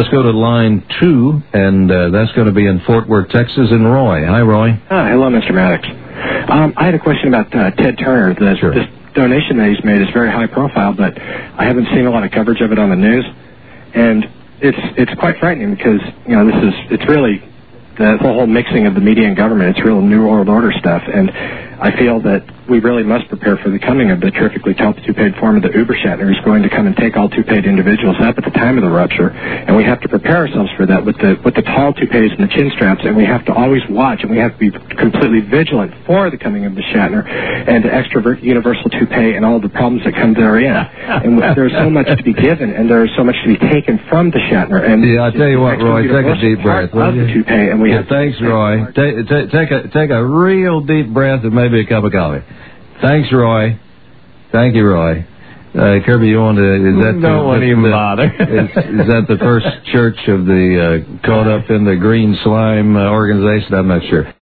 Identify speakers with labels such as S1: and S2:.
S1: Let's go to line 2, and that's going to be in Fort Worth, Texas, and Roy. Hi, Roy.
S2: Hi, hello, Mr. Maddox. I had a question about Ted Turner.
S1: Sure.
S2: This donation that he's made is very high profile, but I haven't seen a lot of coverage of it on the news, and it's quite frightening because it's really the whole mixing of the media and government. It's real New World Order stuff, and I feel that we really must prepare for the coming of the terrifically tall two-paid form of the Uber Shatner, who's going to come and take all two-paid individuals up at the time of the rupture, and we have to prepare ourselves for that with the tall toupees and the chin straps, and we have to always watch, and we have to be completely vigilant for the coming of the Shatner and the extrovert universal toupee and all the problems that come therein. And there's so much to be given, and there's so much to be taken from the Shatner. And
S1: I'll tell you what, Roy, take a deep breath.
S2: The toupee, and we have
S1: thanks, Roy. Take a real deep breath and maybe a cup of coffee. Thanks, Roy. Thank you, Roy. Kirby, you want to...
S3: Don't even bother.
S1: Is that the first church of the Caught Up in the Green Slime organization? I'm not sure.